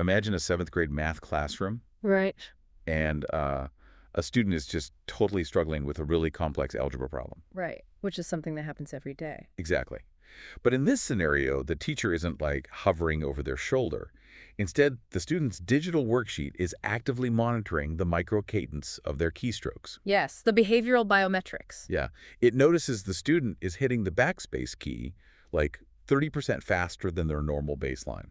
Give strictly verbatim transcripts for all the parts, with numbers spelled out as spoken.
imagine a seventh grade math classroom, Right. and uh, a student is just totally struggling with a really complex algebra problem. Right. Which is something that happens every day. Exactly. But in this scenario, the teacher isn't like hovering over their shoulder. Instead, the student's digital worksheet is actively monitoring the micro cadence of their keystrokes. Yes, the behavioral biometrics. Yeah, it notices the student is hitting the backspace key like thirty percent faster than their normal baseline.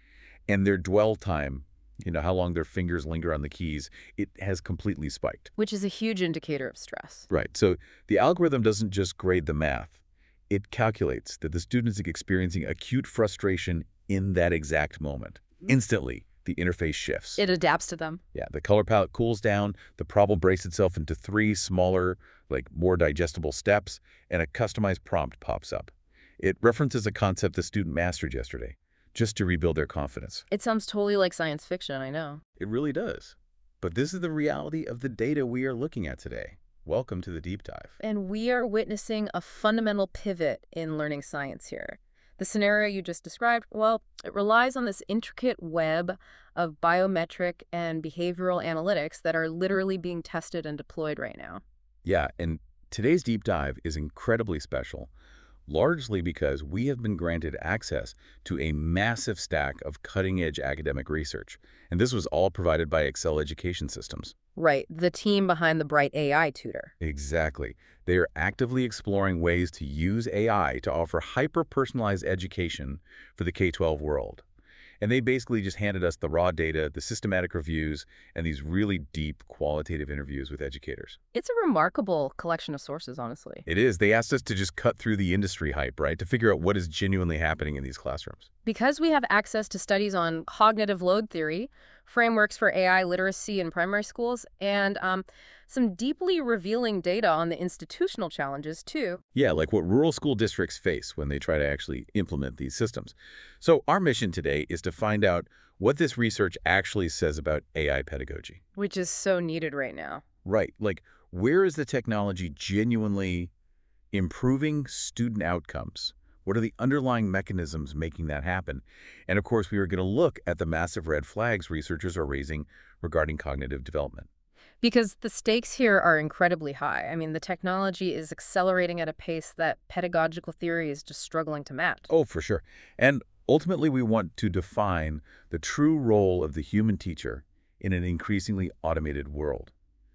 And their dwell time, you know, how long their fingers linger on the keys, it has completely spiked. Which is a huge indicator of stress. Right, so the algorithm doesn't just grade the math. It calculates that the student is experiencing acute frustration in that exact moment. Instantly, the interface shifts. It adapts to them. Yeah, the color palette cools down, the problem breaks itself into three smaller, like more digestible steps, and a customized prompt pops up. It references a concept the student mastered yesterday, just to rebuild their confidence. It sounds totally like science fiction, I know. It really does. But this is the reality of the data we are looking at today. Welcome to the deep dive. And we are witnessing a fundamental pivot in learning science here. The scenario you just described, well, it relies on this intricate web of biometric and behavioral analytics that are literally being tested and deployed right now. Yeah, and today's deep dive is incredibly special, largely because we have been granted access to a massive stack of cutting-edge academic research. And this was all provided by Excel Education Systems. Right, the team behind the Bright A I tutor. Exactly. They are actively exploring ways to use A I to offer hyper-personalized education for the K twelve world. And they basically just handed us the raw data, the systematic reviews, and these really deep qualitative interviews with educators. It's a remarkable collection of sources, honestly. It is. They asked us to just cut through the industry hype, right, to figure out what is genuinely happening in these classrooms. Because we have access to studies on cognitive load theory, frameworks for A I literacy in primary schools, and um, some deeply revealing data on the institutional challenges, too. Yeah, like what rural school districts face when they try to actually implement these systems. So our mission today is to find out what this research actually says about A I pedagogy. Which is so needed right now. Right. Like, where is the technology genuinely improving student outcomes? What are the underlying mechanisms making that happen? And of course, we are going to look at the massive red flags researchers are raising regarding cognitive development. Because the stakes here are incredibly high. I mean, the technology is accelerating at a pace that pedagogical theory is just struggling to match. Oh, for sure. And ultimately, we want to define the true role of the human teacher in an increasingly automated world.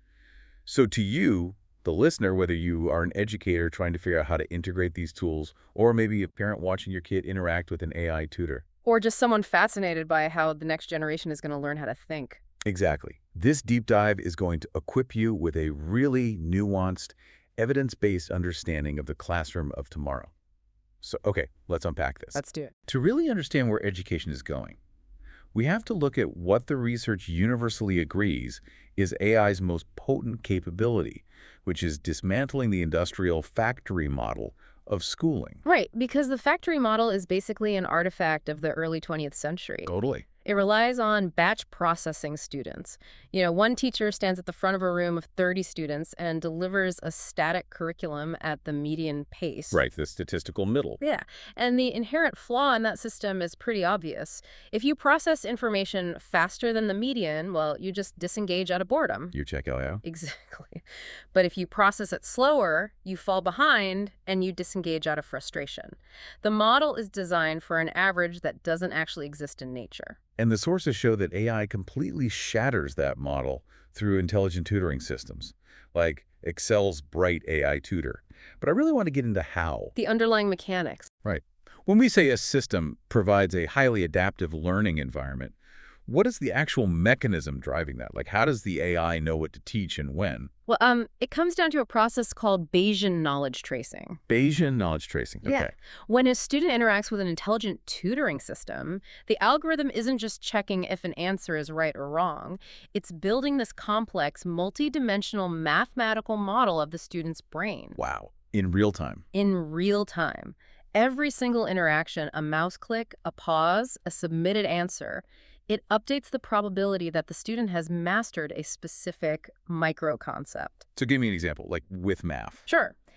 So to you, the listener, whether you are an educator trying to figure out how to integrate these tools, or maybe a parent watching your kid interact with an A I tutor. Or just someone fascinated by how the next generation is going to learn how to think. Exactly. This deep dive is going to equip you with a really nuanced, evidence-based understanding of the classroom of tomorrow. So, okay, let's unpack this. Let's do it. To really understand where education is going, we have to look at what the research universally agrees is A I's most potent capability, which is dismantling the industrial factory model of schooling. Right, because the factory model is basically an artifact of the early twentieth century. Totally. It relies on batch processing students. You know, one teacher stands at the front of a room of thirty students and delivers a static curriculum at the median pace. Right, the statistical middle. Yeah, and the inherent flaw in that system is pretty obvious. If you process information faster than the median, well, you just disengage out of boredom. You check out, yeah? Exactly. But if you process it slower, you fall behind and you disengage out of frustration. The model is designed for an average that doesn't actually exist in nature. And the sources show that A I completely shatters that model through intelligent tutoring systems, like Excel's Bright A I Tutor. But I really want to get into how. The underlying mechanics. Right. When we say a system provides a highly adaptive learning environment, what is the actual mechanism driving that? Like, how does the A I know what to teach and when? Well, um, it comes down to a process called Bayesian knowledge tracing. Bayesian knowledge tracing. Okay. Yeah. When a student interacts with an intelligent tutoring system, the algorithm isn't just checking if an answer is right or wrong. It's building this complex, multidimensional mathematical model of the student's brain. Wow. In real time. In real time. Every single interaction, a mouse click, a pause, a submitted answer, it updates the probability that the student has mastered a specific micro concept. So give me an example, like with math. Sure.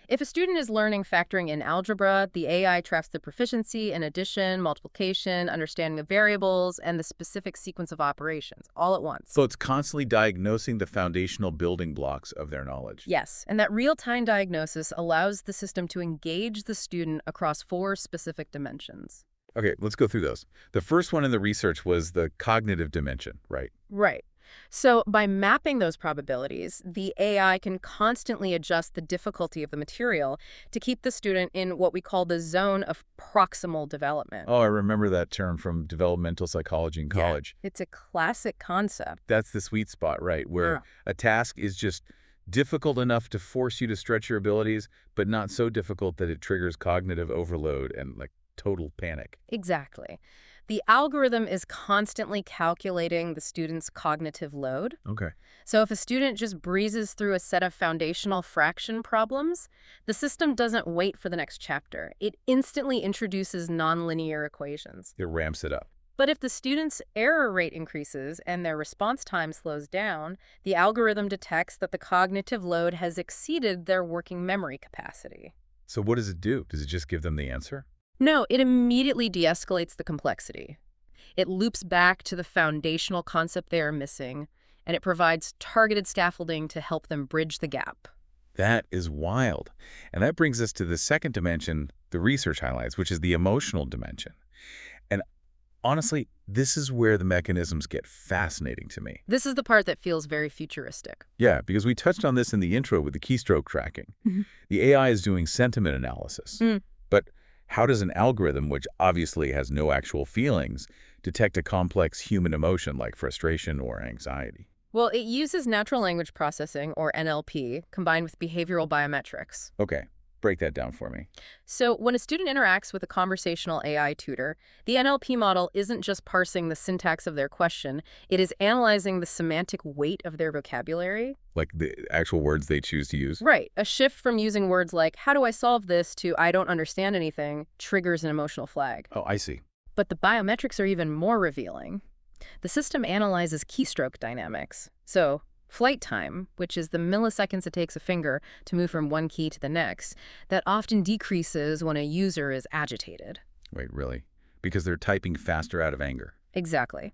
If a student is learning factoring in algebra, the A I tracks their proficiency in addition, multiplication, understanding of variables, and the specific sequence of operations, all at once. So it's constantly diagnosing the foundational building blocks of their knowledge. Yes, and that real-time diagnosis allows the system to engage the student across four specific dimensions. Okay, let's go through those. The first one in the research was the cognitive dimension, right? Right. So by mapping those probabilities, the A I can constantly adjust the difficulty of the material to keep the student in what we call the zone of proximal development. Oh, I remember that term from developmental psychology in college. Yeah, it's a classic concept. That's the sweet spot, right? Where Yeah. a task is just difficult enough to force you to stretch your abilities, but not so difficult that it triggers cognitive overload and like total panic. Exactly. The algorithm is constantly calculating the student's cognitive load. Okay. So if a student just breezes through a set of foundational fraction problems, the system doesn't wait for the next chapter. It instantly introduces nonlinear equations. It ramps it up. But if the student's error rate increases and their response time slows down, the algorithm detects that the cognitive load has exceeded their working memory capacity. So what does it do? Does it just give them the answer? No, it immediately de-escalates the complexity. It loops back to the foundational concept they are missing, and it provides targeted scaffolding to help them bridge the gap. That is wild. And that brings us to the second dimension the research highlights, which is the emotional dimension. And honestly, this is where the mechanisms get fascinating to me. This is the part that feels very futuristic. Yeah, because we touched on this in the intro with the keystroke tracking. Mhm. The A I is doing sentiment analysis. Mm. But how does an algorithm, which obviously has no actual feelings, detect a complex human emotion like frustration or anxiety? Well, it uses natural language processing, or N L P, combined with behavioral biometrics. Okay, break that down for me. So when a student interacts with a conversational A I tutor, the N L P model isn't just parsing the syntax of their question, it is analyzing the semantic weight of their vocabulary. Like the actual words they choose to use? Right. A shift from using words like, how do I solve this, to I don't understand anything, triggers an emotional flag. Oh, I see. But the biometrics are even more revealing. The system analyzes keystroke dynamics. So flight time, which is the milliseconds it takes a finger to move from one key to the next, that often decreases when a user is agitated. Wait, really? Because they're typing faster out of anger. Exactly.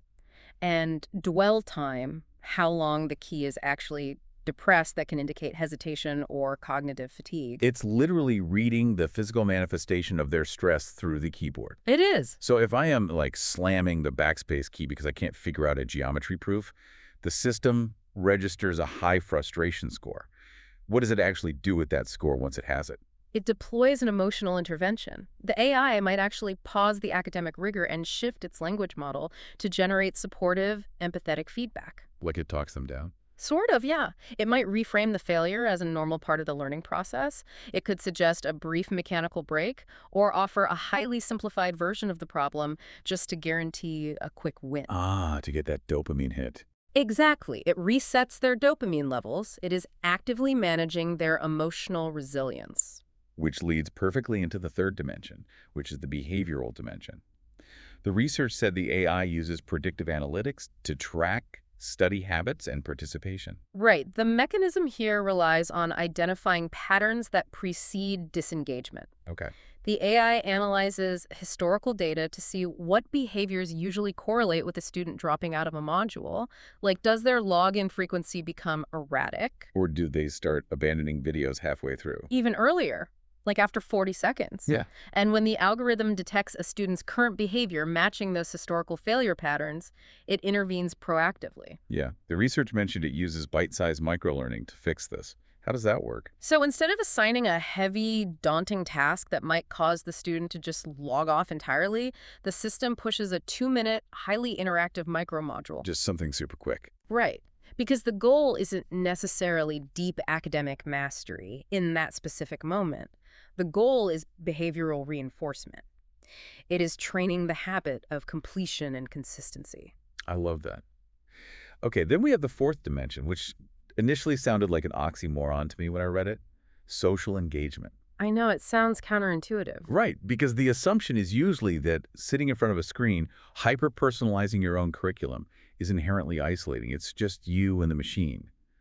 And dwell time, how long the key is actually depressed, that can indicate hesitation or cognitive fatigue. It's literally reading the physical manifestation of their stress through the keyboard. It is. So if I am like slamming the backspace key because I can't figure out a geometry proof, the system registers a high frustration score. What does it actually do with that score once it has it? It deploys an emotional intervention. The A I might actually pause the academic rigor and shift its language model to generate supportive, empathetic feedback. Like it talks them down? Sort of, yeah. It might reframe the failure as a normal part of the learning process. It could suggest a brief mechanical break or offer a highly simplified version of the problem just to guarantee a quick win. Ah, to get that dopamine hit. Exactly. It resets their dopamine levels. It is actively managing their emotional resilience. Which leads perfectly into the third dimension, which is the behavioral dimension. The research said the A I uses predictive analytics to track study habits and participation. Right. The mechanism here relies on identifying patterns that precede disengagement. Okay. The A I analyzes historical data to see what behaviors usually correlate with a student dropping out of a module. Like, does their login frequency become erratic? Or do they start abandoning videos halfway through? Even earlier, like after forty seconds. Yeah. And when the algorithm detects a student's current behavior matching those historical failure patterns, it intervenes proactively. Yeah. The research mentioned it uses bite-sized microlearning to fix this. How does that work? So instead of assigning a heavy, daunting task that might cause the student to just log off entirely, the system pushes a two-minute, highly interactive micromodule. Just something super quick. Right. Because the goal isn't necessarily deep academic mastery in that specific moment. The goal is behavioral reinforcement. It is training the habit of completion and consistency. I love that. Okay, then we have the fourth dimension, which initially sounded like an oxymoron to me when I read it. Social engagement. I know, it sounds counterintuitive. Right, because the assumption is usually that sitting in front of a screen, hyper-personalizing your own curriculum is inherently isolating. It's just you and the machine.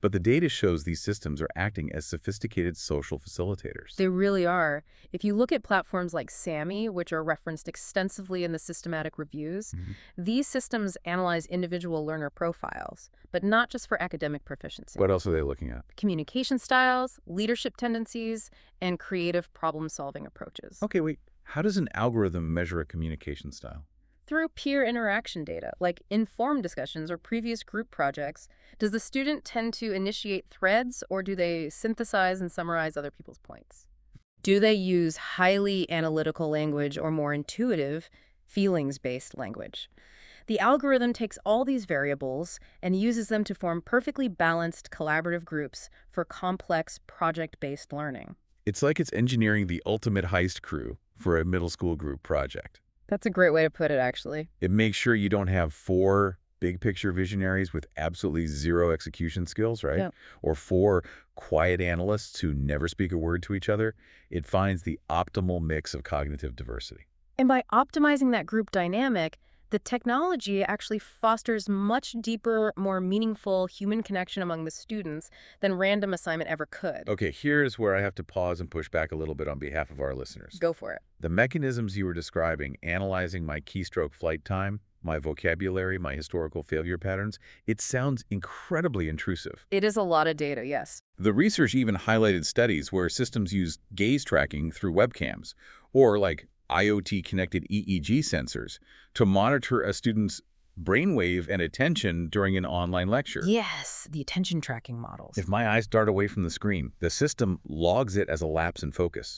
But the data shows these systems are acting as sophisticated social facilitators. They really are. If you look at platforms like SAMI, which are referenced extensively in the systematic reviews, Mhm. these systems analyze individual learner profiles, but not just for academic proficiency. What else are they looking at? Communication styles, leadership tendencies, and creative problem-solving approaches. Okay, wait. How does an algorithm measure a communication style? Through peer interaction data, like informed discussions or previous group projects, does the student tend to initiate threads, or do they synthesize and summarize other people's points? Do they use highly analytical language or more intuitive, feelings-based language? The algorithm takes all these variables and uses them to form perfectly balanced collaborative groups for complex project-based learning. It's like it's engineering the ultimate heist crew for a middle school group project. That's a great way to put it, actually. It makes sure you don't have four big picture visionaries with absolutely zero execution skills, right? Yeah. Or four quiet analysts who never speak a word to each other. It finds the optimal mix of cognitive diversity. And by optimizing that group dynamic, the technology actually fosters much deeper, more meaningful human connection among the students than random assignment ever could. Okay, here's where I have to pause and push back a little bit on behalf of our listeners. Go for it. The mechanisms you were describing, analyzing my keystroke flight time, my vocabulary, my historical failure patterns, it sounds incredibly intrusive. It is a lot of data, yes. The research even highlighted studies where systems use gaze tracking through webcams, or like IoT-connected E E G sensors, to monitor a student's brainwave and attention during an online lecture. Yes, the attention tracking models. If my eyes dart away from the screen, the system logs it as a lapse in focus.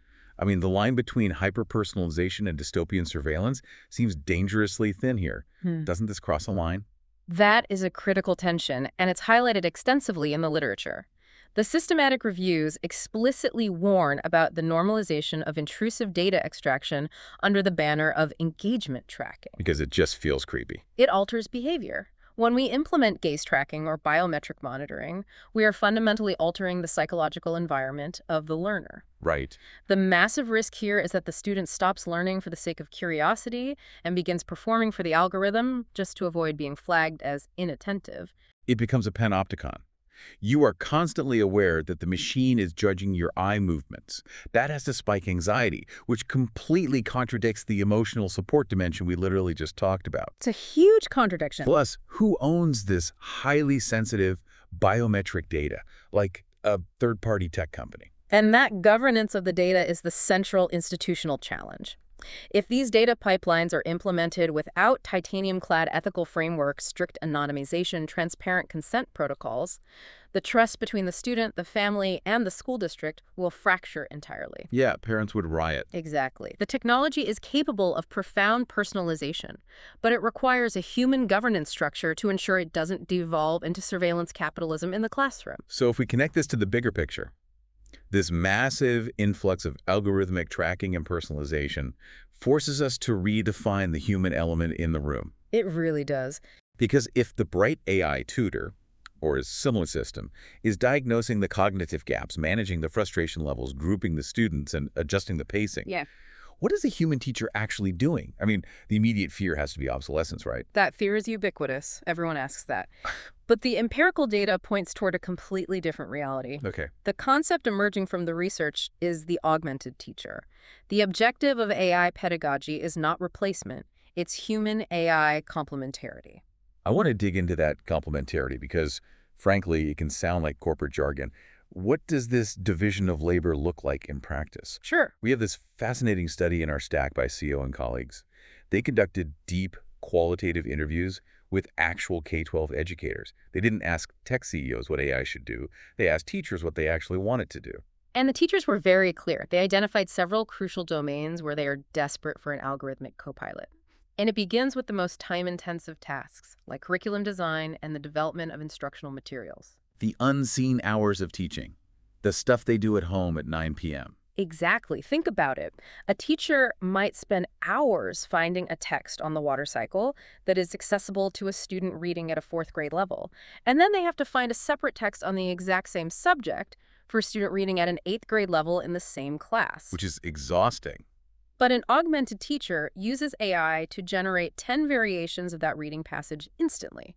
I mean, the line between hyper-personalization and dystopian surveillance seems dangerously thin here. Hmm. Doesn't this cross a line? That is a critical tension, and it's highlighted extensively in the literature. The systematic reviews explicitly warn about the normalization of intrusive data extraction under the banner of engagement tracking. Because it just feels creepy. It alters behavior. When we implement gaze tracking or biometric monitoring, we are fundamentally altering the psychological environment of the learner. Right. The massive risk here is that the student stops learning for the sake of curiosity and begins performing for the algorithm just to avoid being flagged as inattentive. It becomes a panopticon. You are constantly aware that the machine is judging your eye movements. That has to spike anxiety, which completely contradicts the emotional support dimension we literally just talked about. It's a huge contradiction. Plus, who owns this highly sensitive biometric data, like a third-party tech company? And that governance of the data is the central institutional challenge. If these data pipelines are implemented without titanium-clad ethical frameworks, strict anonymization, transparent consent protocols, the trust between the student, the family, and the school district will fracture entirely. Yeah, parents would riot. Exactly. The technology is capable of profound personalization, but it requires a human governance structure to ensure it doesn't devolve into surveillance capitalism in the classroom. So if we connect this to the bigger picture, this massive influx of algorithmic tracking and personalization forces us to redefine the human element in the room. It really does. Because if the bright A I tutor, or a similar system, is diagnosing the cognitive gaps, managing the frustration levels, grouping the students, and adjusting the pacing, Yeah. what is the human teacher actually doing? I mean, the immediate fear has to be obsolescence, right? That fear is ubiquitous. Everyone asks that. But the empirical data points toward a completely different reality. Okay. The concept emerging from the research is the augmented teacher. The objective of A I pedagogy is not replacement. It's human-A I complementarity. I want to dig into that complementarity because, frankly, it can sound like corporate jargon. What does this division of labor look like in practice? Sure. We have this fascinating study in our stack by C O and colleagues. They conducted deep, qualitative interviews with actual K twelve educators. They didn't ask tech C E Os what A I should do. They asked teachers what they actually wanted to do. And the teachers were very clear. They identified several crucial domains where they are desperate for an algorithmic co-pilot. And it begins with the most time-intensive tasks, like curriculum design and the development of instructional materials. The unseen hours of teaching. The stuff they do at home at nine p m Exactly. Think about it. A teacher might spend hours finding a text on the water cycle that is accessible to a student reading at a fourth grade level. And then they have to find a separate text on the exact same subject for a student reading at an eighth grade level in the same class. Which is exhausting. But an augmented teacher uses A I to generate ten variations of that reading passage instantly,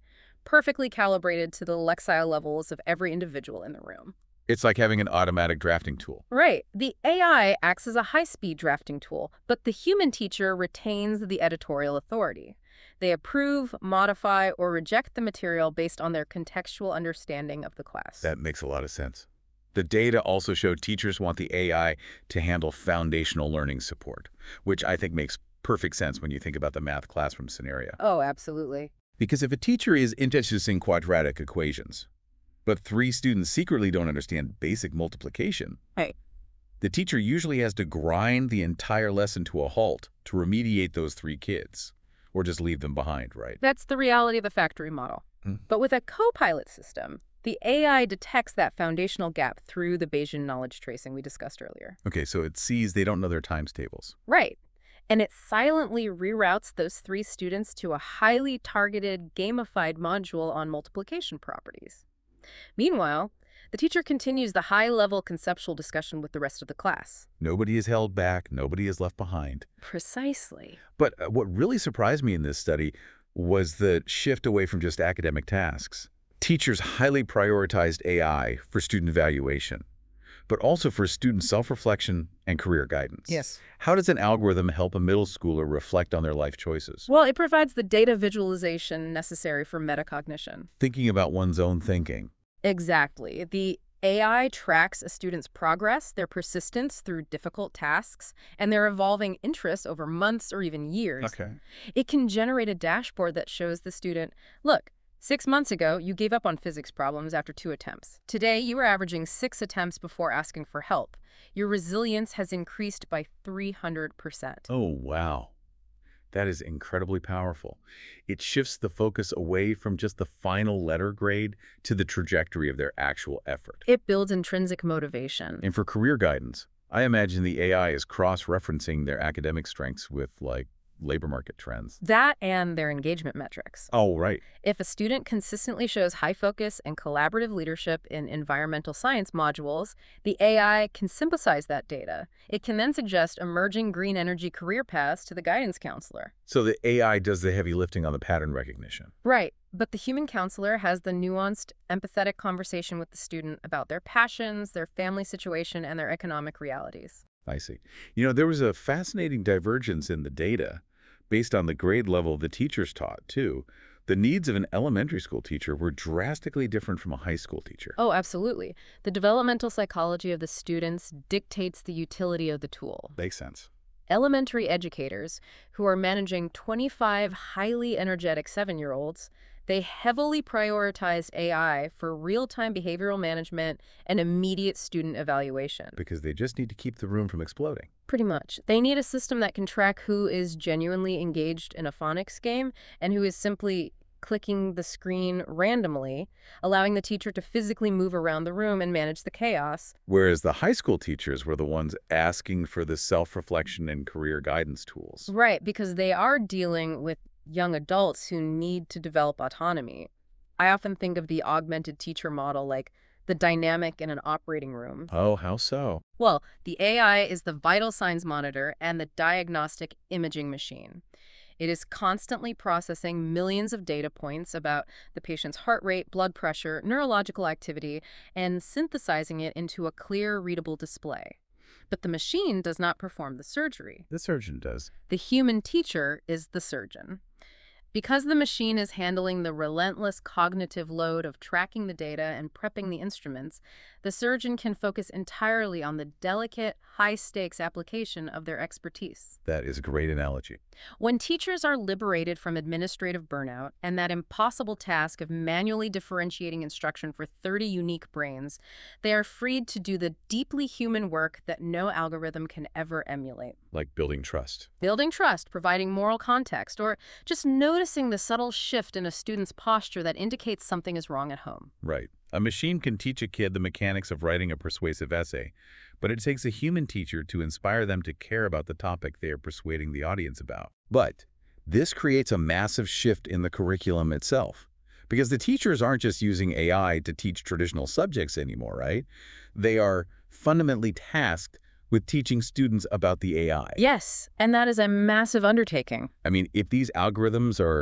perfectly calibrated to the lexile levels of every individual in the room. It's like having an automatic drafting tool. Right. The A I acts as a high-speed drafting tool, but the human teacher retains the editorial authority. They approve, modify, or reject the material based on their contextual understanding of the class. That makes a lot of sense. The data also showed teachers want the A I to handle foundational learning support, which I think makes perfect sense when you think about the math classroom scenario. Oh, absolutely. Because if a teacher is introducing quadratic equations, but three students secretly don't understand basic multiplication, Right. the teacher usually has to grind the entire lesson to a halt to remediate those three kids, or just leave them behind, right? That's the reality of the factory model. Hmm. But with a co-pilot system, the A I detects that foundational gap through the Bayesian knowledge tracing we discussed earlier. Okay, so it sees they don't know their times tables. Right. And it silently reroutes those three students to a highly targeted, gamified module on multiplication properties. Meanwhile, the teacher continues the high-level conceptual discussion with the rest of the class. Nobody is held back, nobody is left behind. Precisely. But uh, what really surprised me in this study was the shift away from just academic tasks. Teachers highly prioritized A I for student evaluation, but also for student self-reflection and career guidance. Yes. How does an algorithm help a middle schooler reflect on their life choices? Well, it provides the data visualization necessary for metacognition. Thinking about one's own thinking. Exactly. The A I tracks a student's progress, their persistence through difficult tasks, and their evolving interests over months or even years. Okay. It can generate a dashboard that shows the student, look, six months ago, you gave up on physics problems after two attempts. Today, you are averaging six attempts before asking for help. Your resilience has increased by three hundred percent. Oh, wow. That is incredibly powerful. It shifts the focus away from just the final letter grade to the trajectory of their actual effort. It builds intrinsic motivation. And for career guidance, I imagine the A I is cross-referencing their academic strengths with, like, labor market trends. That and their engagement metrics. Oh, right. If a student consistently shows high focus and collaborative leadership in environmental science modules, the A I can synthesize that data. It can then suggest emerging green energy career paths to the guidance counselor. So the A I does the heavy lifting on the pattern recognition. Right, but the human counselor has the nuanced, empathetic conversation with the student about their passions, their family situation, and their economic realities. I see. You know, there was a fascinating divergence in the data based on the grade level the teachers taught, too. The needs of an elementary school teacher were drastically different from a high school teacher. Oh, absolutely. The developmental psychology of the students dictates the utility of the tool. Makes sense. Elementary educators, who are managing twenty-five highly energetic seven-year-olds, they heavily prioritized A I for real-time behavioral management and immediate student evaluation. Because they just need to keep the room from exploding. Pretty much. They need a system that can track who is genuinely engaged in a phonics game and who is simply clicking the screen randomly, allowing the teacher to physically move around the room and manage the chaos. Whereas the high school teachers were the ones asking for the self-reflection and career guidance tools. Right, because they are dealing with young adults who need to develop autonomy. I often think of the augmented teacher model like the dynamic in an operating room. Oh, how so? Well, the A I is the vital signs monitor and the diagnostic imaging machine. It is constantly processing millions of data points about the patient's heart rate, blood pressure, neurological activity, and synthesizing it into a clear, readable display. But the machine does not perform the surgery. The surgeon does. The human teacher is the surgeon. Because the machine is handling the relentless cognitive load of tracking the data and prepping the instruments, the surgeon can focus entirely on the delicate, high-stakes application of their expertise. That is a great analogy. When teachers are liberated from administrative burnout and that impossible task of manually differentiating instruction for thirty unique brains, they are freed to do the deeply human work that no algorithm can ever emulate. Like building trust. Building trust, providing moral context, or just noticing the subtle shift in a student's posture that indicates something is wrong at home. Right. A machine can teach a kid the mechanics of writing a persuasive essay, but it takes a human teacher to inspire them to care about the topic they are persuading the audience about. But this creates a massive shift in the curriculum itself, because the teachers aren't just using A I to teach traditional subjects anymore, right? They are fundamentally tasked with teaching students about the A I. Yes, and that is a massive undertaking. I mean, if these algorithms are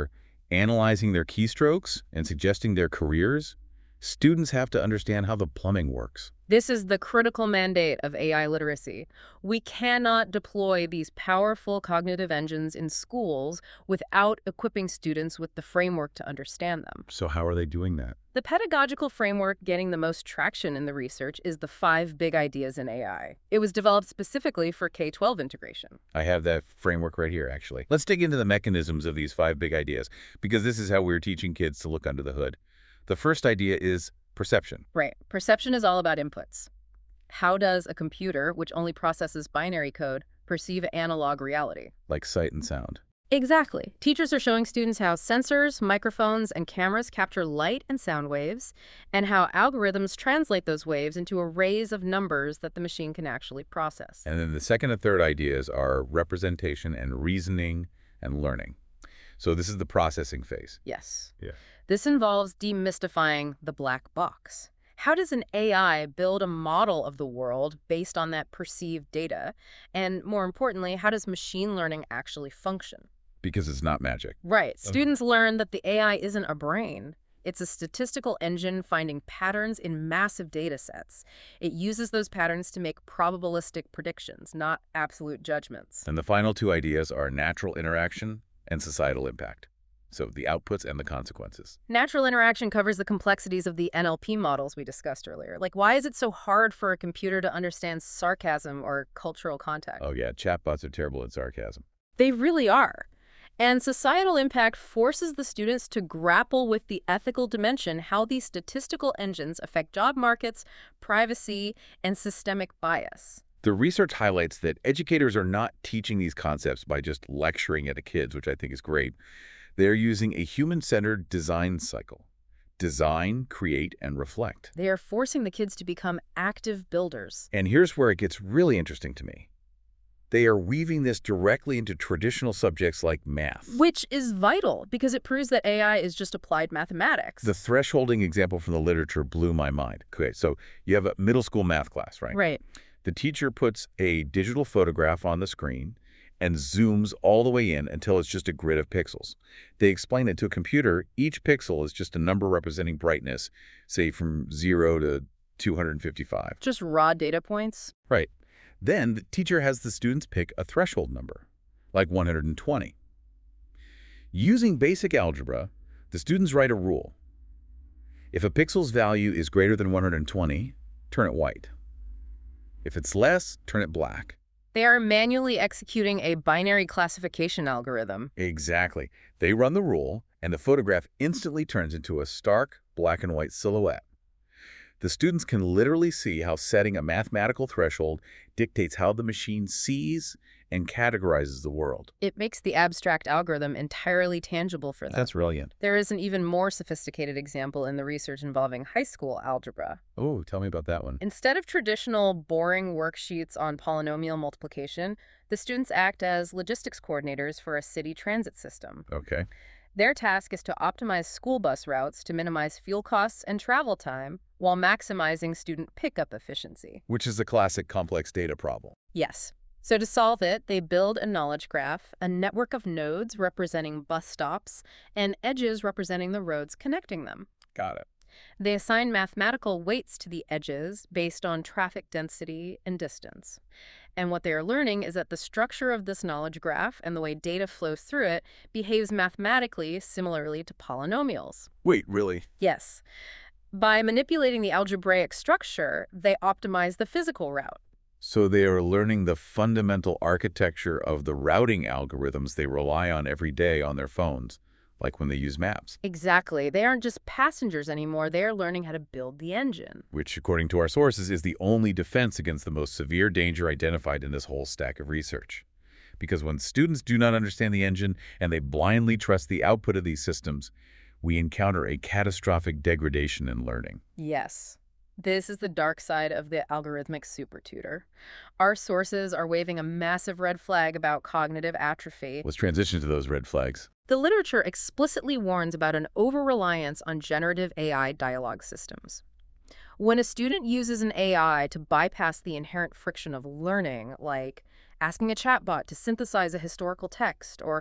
analyzing their keystrokes and suggesting their careers, students have to understand how the plumbing works. This is the critical mandate of A I literacy. We cannot deploy these powerful cognitive engines in schools without equipping students with the framework to understand them. So how are they doing that? The pedagogical framework getting the most traction in the research is the five big ideas in A I. It was developed specifically for K twelve integration. I have that framework right here, actually. Let's dig into the mechanisms of these five big ideas, because this is how we're teaching kids to look under the hood. The first idea is perception. Right. Perception is all about inputs. How does a computer, which only processes binary code, perceive analog reality? Like sight and sound. Exactly. Teachers are showing students how sensors, microphones, and cameras capture light and sound waves, and how algorithms translate those waves into arrays of numbers that the machine can actually process. And then the second and third ideas are representation and reasoning and learning. So this is the processing phase. Yes. Yeah. This involves demystifying the black box. How does an A I build a model of the world based on that perceived data? And more importantly, how does machine learning actually function? Because it's not magic. Right. Students learn that the A I isn't a brain. It's a statistical engine finding patterns in massive data sets. It uses those patterns to make probabilistic predictions, not absolute judgments. And the final two ideas are natural interaction and societal impact. So the outputs and the consequences. Natural interaction covers the complexities of the N L P models we discussed earlier. Like, why is it so hard for a computer to understand sarcasm or cultural context? Oh yeah, chatbots are terrible at sarcasm. They really are. And societal impact forces the students to grapple with the ethical dimension, how these statistical engines affect job markets, privacy, and systemic bias. The research highlights that educators are not teaching these concepts by just lecturing at the kids, which I think is great. They're using a human-centered design cycle. Design, create, and reflect. They are forcing the kids to become active builders. And here's where it gets really interesting to me. They are weaving this directly into traditional subjects like math. Which is vital, because it proves that A I is just applied mathematics. The thresholding example from the literature blew my mind. Okay, so you have a middle school math class, right? Right. The teacher puts a digital photograph on the screen and zooms all the way in until it's just a grid of pixels. They explain it to a computer. Each pixel is just a number representing brightness, say from zero to two hundred fifty-five. Just raw data points? Right. Then the teacher has the students pick a threshold number, like one hundred twenty. Using basic algebra, the students write a rule. If a pixel's value is greater than one hundred twenty, turn it white. If it's less, turn it black. They are manually executing a binary classification algorithm. Exactly. They run the rule, and the photograph instantly turns into a stark black and white silhouette. The students can literally see how setting a mathematical threshold dictates how the machine sees and categorizes the world. It makes the abstract algorithm entirely tangible for them. That's brilliant. There is an even more sophisticated example in the research involving high school algebra. Oh, tell me about that one. Instead of traditional boring worksheets on polynomial multiplication, the students act as logistics coordinators for a city transit system. Okay. Their task is to optimize school bus routes to minimize fuel costs and travel time while maximizing student pickup efficiency. Which is a classic complex data problem. Yes. So to solve it, they build a knowledge graph, a network of nodes representing bus stops, and edges representing the roads connecting them. Got it. They assign mathematical weights to the edges based on traffic density and distance. And what they are learning is that the structure of this knowledge graph and the way data flows through it behaves mathematically similarly to polynomials. Wait, really? Yes. By manipulating the algebraic structure, they optimize the physical route. So they are learning the fundamental architecture of the routing algorithms they rely on every day on their phones, like when they use maps. Exactly. They aren't just passengers anymore. They are learning how to build the engine. Which, according to our sources, is the only defense against the most severe danger identified in this whole stack of research. Because when students do not understand the engine and they blindly trust the output of these systems, we encounter a catastrophic degradation in learning. Yes. This is the dark side of the algorithmic super tutor. Our sources are waving a massive red flag about cognitive atrophy. Let's transition to those red flags. The literature explicitly warns about an over-reliance on generative A I dialogue systems. When a student uses an A I to bypass the inherent friction of learning, like asking a chatbot to synthesize a historical text or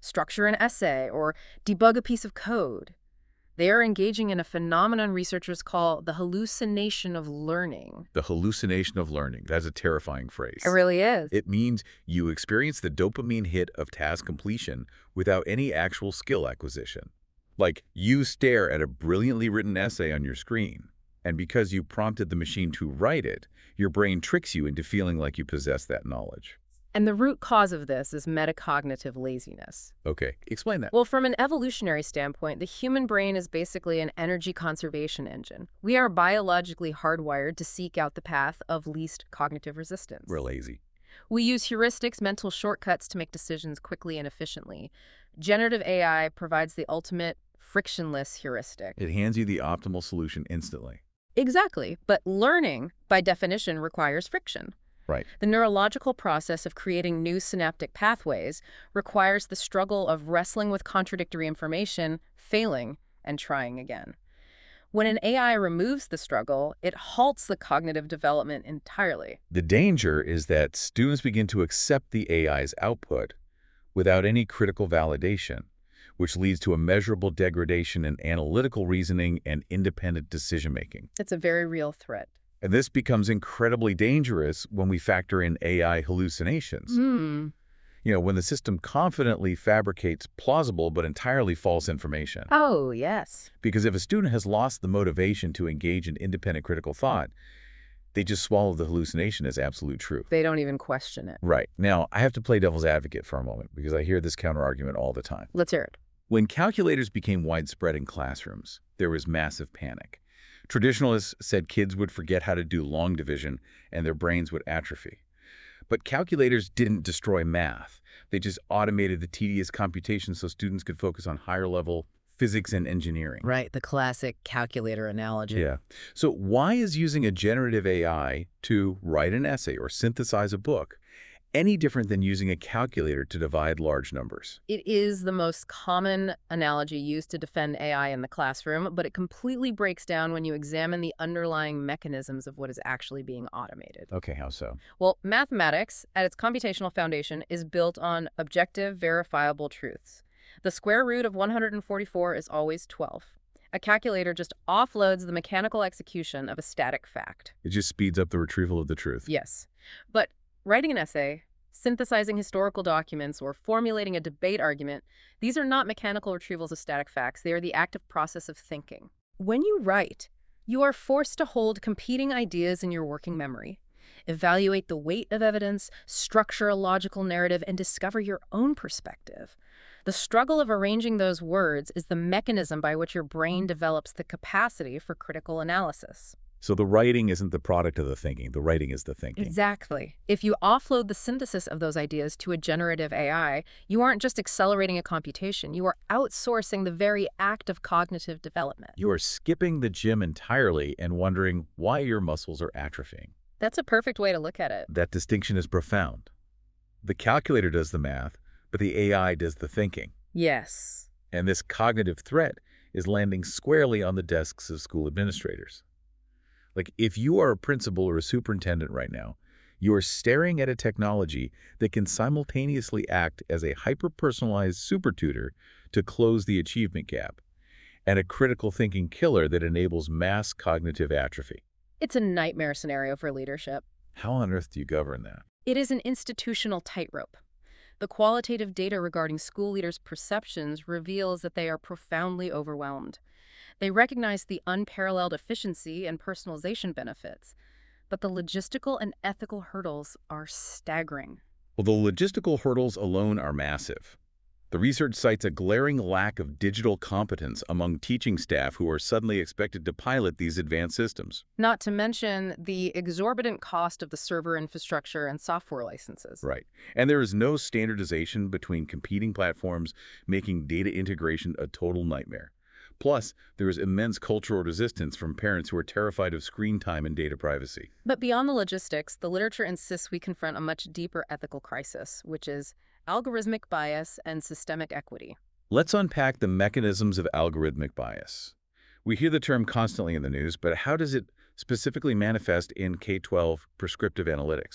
structure an essay, or debug a piece of code. They are engaging in a phenomenon researchers call the hallucination of learning. The hallucination of learning. That's a terrifying phrase. It really is. It means you experience the dopamine hit of task completion without any actual skill acquisition. Like, you stare at a brilliantly written essay on your screen, and because you prompted the machine to write it, your brain tricks you into feeling like you possess that knowledge. And the root cause of this is metacognitive laziness. Okay, explain that. Well, from an evolutionary standpoint, the human brain is basically an energy conservation engine. We are biologically hardwired to seek out the path of least cognitive resistance. We're lazy. We use heuristics, mental shortcuts, to make decisions quickly and efficiently. Generative A I provides the ultimate frictionless heuristic. It hands you the optimal solution instantly. Exactly, but learning, by definition, requires friction. Right. The neurological process of creating new synaptic pathways requires the struggle of wrestling with contradictory information, failing, and trying again. When an A I removes the struggle, it halts the cognitive development entirely. The danger is that students begin to accept the A I's output without any critical validation, which leads to a measurable degradation in analytical reasoning and independent decision-making. It's a very real threat. And this becomes incredibly dangerous when we factor in A I hallucinations. Hmm. You know, when the system confidently fabricates plausible but entirely false information. Oh, yes. Because if a student has lost the motivation to engage in independent critical thought, they just swallow the hallucination as absolute truth. They don't even question it. Right. Now, I have to play devil's advocate for a moment because I hear this counterargument all the time. Let's hear it. When calculators became widespread in classrooms, there was massive panic. Traditionalists said kids would forget how to do long division and their brains would atrophy. But calculators didn't destroy math. They just automated the tedious computation so students could focus on higher-level physics and engineering. Right, the classic calculator analogy. Yeah. So why is using a generative A I to write an essay or synthesize a book any different than using a calculator to divide large numbers? It is the most common analogy used to defend A I in the classroom, but it completely breaks down when you examine the underlying mechanisms of what is actually being automated. Okay, how so? Well, mathematics, at its computational foundation, is built on objective, verifiable truths. The square root of one hundred forty-four is always twelve. A calculator just offloads the mechanical execution of a static fact. It just speeds up the retrieval of the truth. Yes. But writing an essay, synthesizing historical documents, or formulating a debate argument, these are not mechanical retrievals of static facts. They are the active process of thinking. When you write, you are forced to hold competing ideas in your working memory, evaluate the weight of evidence, structure a logical narrative, and discover your own perspective. The struggle of arranging those words is the mechanism by which your brain develops the capacity for critical analysis. So the writing isn't the product of the thinking. The writing is the thinking. Exactly. If you offload the synthesis of those ideas to a generative A I, you aren't just accelerating a computation. You are outsourcing the very act of cognitive development. You are skipping the gym entirely and wondering why your muscles are atrophying. That's a perfect way to look at it. That distinction is profound. The calculator does the math, but the A I does the thinking. Yes. And this cognitive threat is landing squarely on the desks of school administrators. Like, if you are a principal or a superintendent right now, you are staring at a technology that can simultaneously act as a hyper-personalized super tutor to close the achievement gap, and a critical thinking killer that enables mass cognitive atrophy. It's a nightmare scenario for leadership. How on earth do you govern that? It is an institutional tightrope. The qualitative data regarding school leaders' perceptions reveals that they are profoundly overwhelmed. They recognize the unparalleled efficiency and personalization benefits, but the logistical and ethical hurdles are staggering. Well, the logistical hurdles alone are massive. The research cites a glaring lack of digital competence among teaching staff who are suddenly expected to pilot these advanced systems. Not to mention the exorbitant cost of the server infrastructure and software licenses. Right. And there is no standardization between competing platforms, making data integration a total nightmare. Plus, there is immense cultural resistance from parents who are terrified of screen time and data privacy. But beyond the logistics, the literature insists we confront a much deeper ethical crisis, which is algorithmic bias and systemic equity. Let's unpack the mechanisms of algorithmic bias. We hear the term constantly in the news, but how does it specifically manifest in K twelve prescriptive analytics?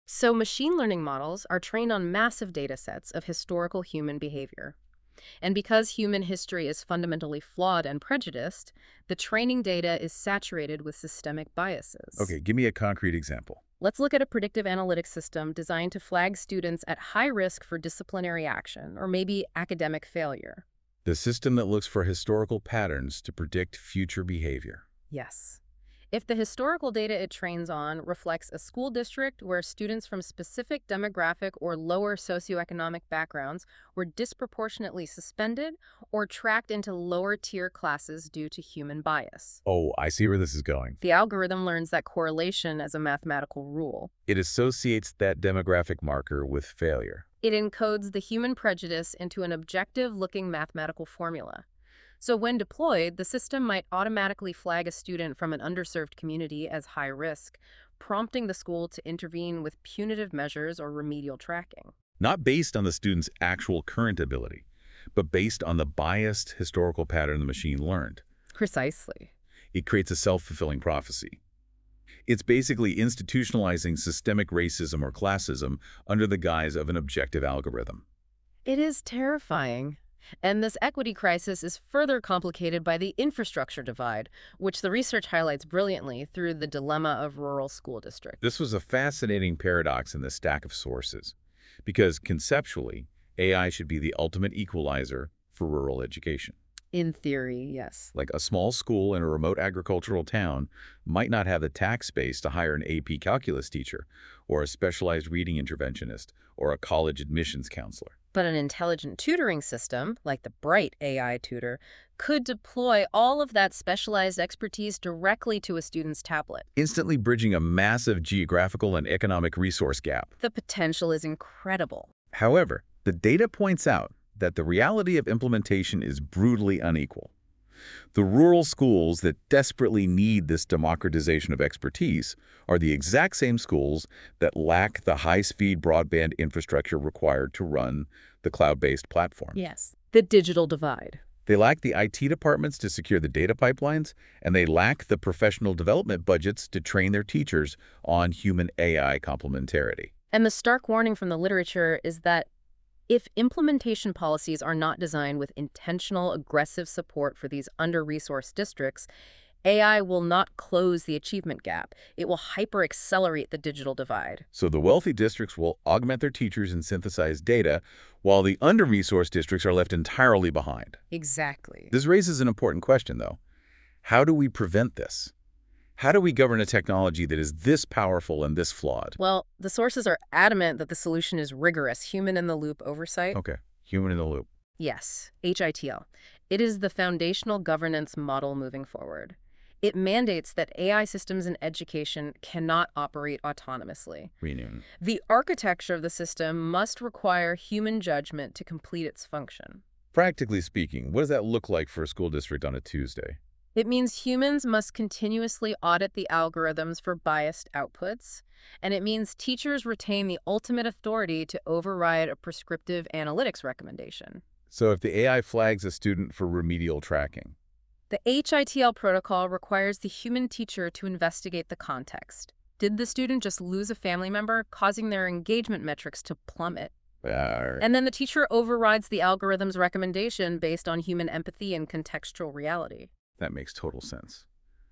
So machine learning models are trained on massive data sets of historical human behavior. And because human history is fundamentally flawed and prejudiced, the training data is saturated with systemic biases. Okay, give me a concrete example. Let's look at a predictive analytics system designed to flag students at high risk for disciplinary action or maybe academic failure. The system that looks for historical patterns to predict future behavior. Yes. If the historical data it trains on reflects a school district where students from specific demographic or lower socioeconomic backgrounds were disproportionately suspended or tracked into lower tier classes due to human bias, Oh, I see where this is going. the algorithm learns that correlation as a mathematical rule. It associates that demographic marker with failure. It encodes the human prejudice into an objective-looking mathematical formula. So when deployed, the system might automatically flag a student from an underserved community as high risk, prompting the school to intervene with punitive measures or remedial tracking. Not based on the student's actual current ability, but based on the biased historical pattern the machine learned. Precisely. It creates a self-fulfilling prophecy. It's basically institutionalizing systemic racism or classism under the guise of an objective algorithm. It is terrifying. And this equity crisis is further complicated by the infrastructure divide, which the research highlights brilliantly through the dilemma of rural school districts. This was a fascinating paradox in the stack of sources, because conceptually, A I should be the ultimate equalizer for rural education. In theory, yes. Like a small school in a remote agricultural town might not have the tax space to hire an A P calculus teacher, or a specialized reading interventionist, or a college admissions counselor. But an intelligent tutoring system, like the Bright A I tutor, could deploy all of that specialized expertise directly to a student's tablet. Instantly bridging a massive geographical and economic resource gap. The potential is incredible. However, the data points out that the reality of implementation is brutally unequal. The rural schools that desperately need this democratization of expertise are the exact same schools that lack the high-speed broadband infrastructure required to run the cloud-based platform. Yes. The digital divide. They lack the I T departments to secure the data pipelines, and they lack the professional development budgets to train their teachers on human A I complementarity. And the stark warning from the literature is that if implementation policies are not designed with intentional, aggressive support for these under-resourced districts, A I will not close the achievement gap. It will hyper-accelerate the digital divide. So the wealthy districts will augment their teachers and synthesize data, while the under-resourced districts are left entirely behind. Exactly. This raises an important question, though. How do we prevent this? How do we govern a technology that is this powerful and this flawed? Well, the sources are adamant that the solution is rigorous human-in-the-loop oversight. Okay, human in the loop. Yes, H I T L. It is the foundational governance model moving forward. It mandates that A I systems in education cannot operate autonomously. Renewing. The architecture of the system must require human judgment to complete its function. Practically speaking, what does that look like for a school district on a Tuesday? It means humans must continuously audit the algorithms for biased outputs, and it means teachers retain the ultimate authority to override a prescriptive analytics recommendation. So if the A I flags a student for remedial tracking, the H I T L protocol requires the human teacher to investigate the context. Did the student just lose a family member, causing their engagement metrics to plummet? uh, And then the teacher overrides the algorithm's recommendation based on human empathy and contextual reality. that makes total sense.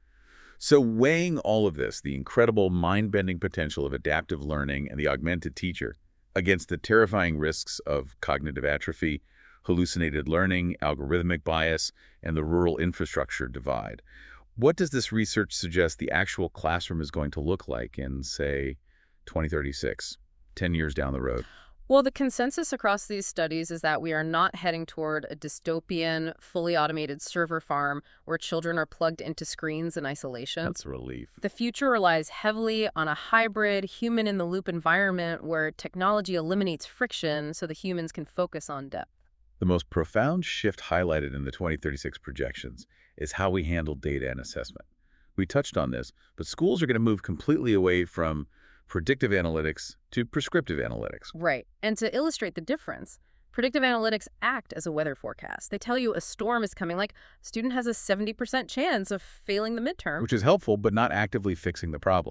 So weighing all of this, the incredible mind-bending potential of adaptive learning and the augmented teacher, against the terrifying risks of cognitive atrophy, hallucinated learning, algorithmic bias, and the rural infrastructure divide, what does this research suggest the actual classroom is going to look like in, say, twenty thirty-six, ten years down the road? Well, the consensus across these studies is that we are not heading toward a dystopian, fully automated server farm where children are plugged into screens in isolation. That's a relief. The future relies heavily on a hybrid, human-in-the-loop environment where technology eliminates friction so the humans can focus on depth. The most profound shift highlighted in the twenty thirty-six projections is how we handle data and assessment. We touched on this, but schools are going to move completely away from predictive analytics to prescriptive analytics. Right. And to illustrate the difference, predictive analytics act as a weather forecast. They tell you a storm is coming, like a student has a seventy percent chance of failing the midterm. Which is helpful, but not actively fixing the problem.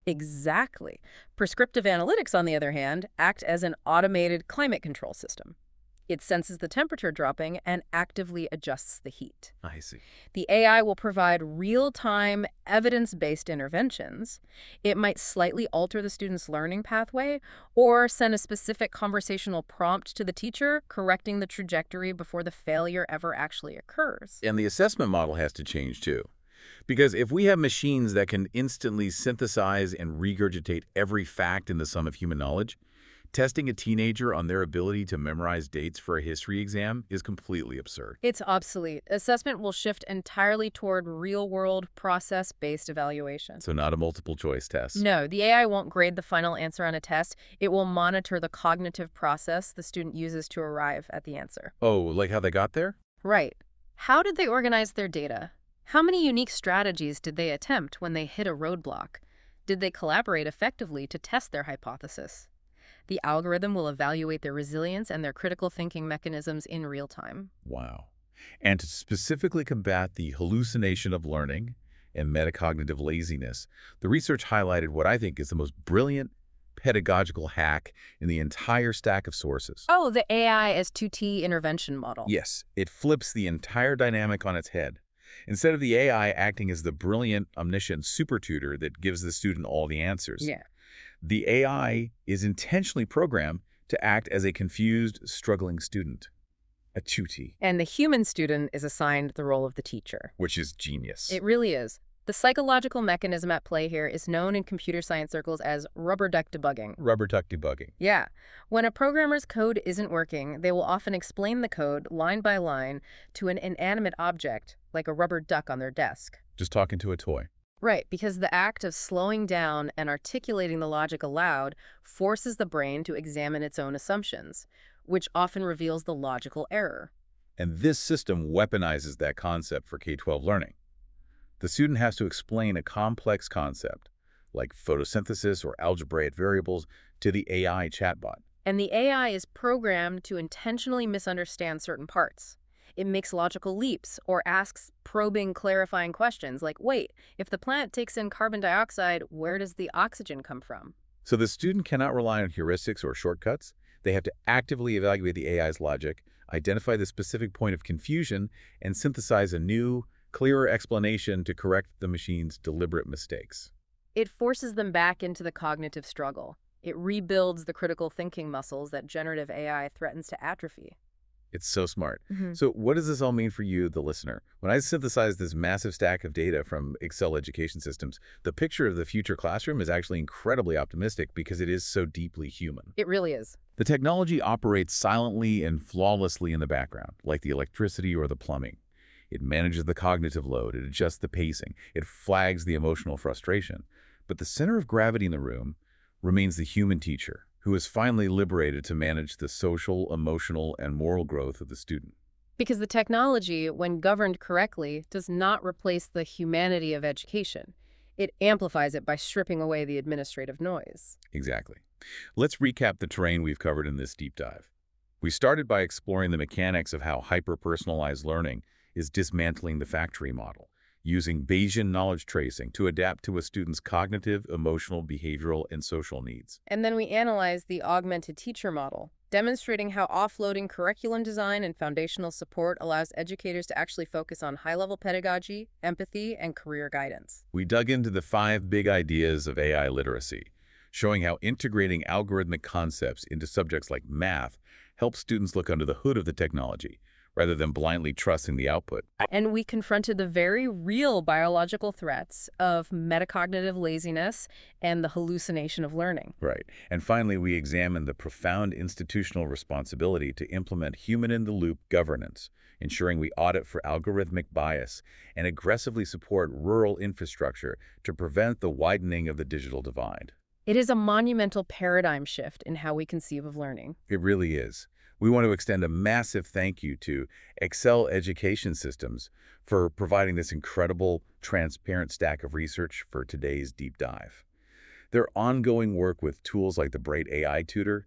Exactly. Prescriptive analytics, on the other hand, act as an automated climate control system. It senses the temperature dropping and actively adjusts the heat. I see. The A I will provide real-time, evidence-based interventions. It might slightly alter the student's learning pathway or send a specific conversational prompt to the teacher, correcting the trajectory before the failure ever actually occurs. And the assessment model has to change too. Because if we have machines that can instantly synthesize and regurgitate every fact in the sum of human knowledge, testing a teenager on their ability to memorize dates for a history exam is completely absurd. It's obsolete. Assessment will shift entirely toward real-world, process-based evaluation. So not a multiple-choice test. No, the A I won't grade the final answer on a test. It will monitor the cognitive process the student uses to arrive at the answer. Oh, like how they got there? Right. How did they organize their data? How many unique strategies did they attempt when they hit a roadblock? Did they collaborate effectively to test their hypothesis? The algorithm will evaluate their resilience and their critical thinking mechanisms in real time. Wow. And to specifically combat the hallucination of learning and metacognitive laziness, the research highlighted what I think is the most brilliant pedagogical hack in the entire stack of sources. Oh, the A I as two T intervention model. Yes, it flips the entire dynamic on its head. Instead of the A I acting as the brilliant, omniscient super tutor that gives the student all the answers, Yeah. the A I is intentionally programmed to act as a confused, struggling student, a tutie, And the human student is assigned the role of the teacher. which is genius. It really is. The psychological mechanism at play here is known in computer science circles as rubber duck debugging. Rubber duck debugging. Yeah. When a programmer's code isn't working, they will often explain the code line by line to an inanimate object, like a rubber duck on their desk. Just talking to a toy. Right, because the act of slowing down and articulating the logic aloud forces the brain to examine its own assumptions, which often reveals the logical error. And this system weaponizes that concept for K twelve learning. The student has to explain a complex concept, like photosynthesis or algebraic variables, to the A I chatbot. And the A I is programmed to intentionally misunderstand certain parts. It makes logical leaps or asks probing, clarifying questions like, wait, if the plant takes in carbon dioxide, where does the oxygen come from? So the student cannot rely on heuristics or shortcuts. They have to actively evaluate the A I's logic, identify the specific point of confusion, and synthesize a new, clearer explanation to correct the machine's deliberate mistakes. It forces them back into the cognitive struggle. It rebuilds the critical thinking muscles that generative A I threatens to atrophy. It's so smart. Mm-hmm. So what does this all mean for you, the listener? When I synthesize this massive stack of data from Excel education systems, the picture of the future classroom is actually incredibly optimistic because it is so deeply human. It really is. The technology operates silently and flawlessly in the background, like the electricity or the plumbing. It manages the cognitive load, it adjusts the pacing, it flags the emotional frustration. But the center of gravity in the room remains the human teacher, who is finally liberated to manage the social, emotional, and moral growth of the student. Because the technology, when governed correctly, does not replace the humanity of education. It amplifies it by stripping away the administrative noise. Exactly. Let's recap the terrain we've covered in this deep dive. We started by exploring the mechanics of how hyper-personalized learning is dismantling the factory model, using Bayesian knowledge tracing to adapt to a student's cognitive, emotional, behavioral, and social needs. And then we analyzed the augmented teacher model, demonstrating how offloading curriculum design and foundational support allows educators to actually focus on high-level pedagogy, empathy, and career guidance. We dug into the five big ideas of A I literacy, showing how integrating algorithmic concepts into subjects like math helps students look under the hood of the technology, rather than blindly trusting the output. And we confronted the very real biological threats of metacognitive laziness and the hallucination of learning. Right. And finally, we examined the profound institutional responsibility to implement human-in-the-loop governance, ensuring we audit for algorithmic bias and aggressively support rural infrastructure to prevent the widening of the digital divide. It is a monumental paradigm shift in how we conceive of learning. It really is. We want to extend a massive thank you to Excel Education Systems for providing this incredible, transparent stack of research for today's deep dive. Their ongoing work with tools like the Bright A I Tutor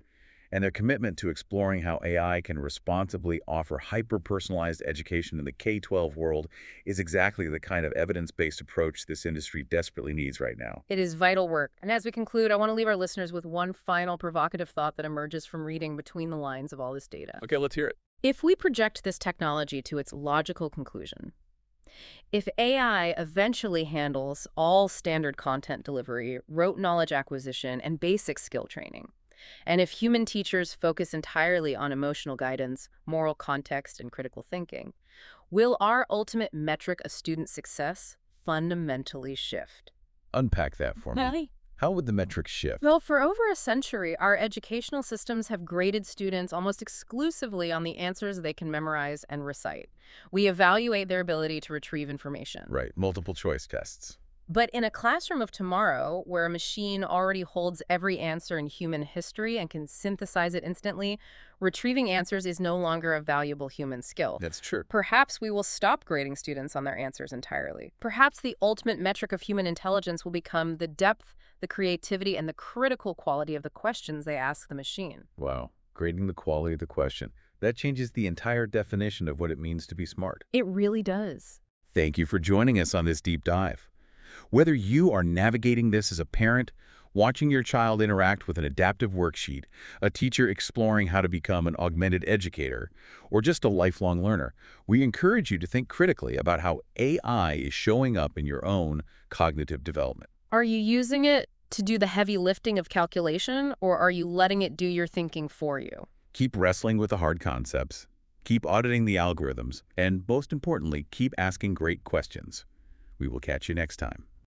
And their commitment to exploring how A I can responsibly offer hyper-personalized education in the K twelve world is exactly the kind of evidence-based approach this industry desperately needs right now. It is vital work. And as we conclude, I want to leave our listeners with one final provocative thought that emerges from reading between the lines of all this data. Okay, let's hear it. If we project this technology to its logical conclusion, if A I eventually handles all standard content delivery, rote knowledge acquisition, and basic skill training, and if human teachers focus entirely on emotional guidance, moral context, and critical thinking, will our ultimate metric of student success fundamentally shift? Unpack that for me. Really? How would the metrics shift? Well, for over a century, our educational systems have graded students almost exclusively on the answers they can memorize and recite. We evaluate their ability to retrieve information. Right, multiple choice tests. But in a classroom of tomorrow, where a machine already holds every answer in human history and can synthesize it instantly, retrieving answers is no longer a valuable human skill. That's true. Perhaps we will stop grading students on their answers entirely. Perhaps the ultimate metric of human intelligence will become the depth, the creativity, and the critical quality of the questions they ask the machine. Wow. Grading the quality of the question. That changes the entire definition of what it means to be smart. It really does. Thank you for joining us on this deep dive. Whether you are navigating this as a parent, watching your child interact with an adaptive worksheet, a teacher exploring how to become an augmented educator, or just a lifelong learner, we encourage you to think critically about how A I is showing up in your own cognitive development. Are you using it to do the heavy lifting of calculation, or are you letting it do your thinking for you? Keep wrestling with the hard concepts, keep auditing the algorithms, and most importantly, keep asking great questions. We will catch you next time.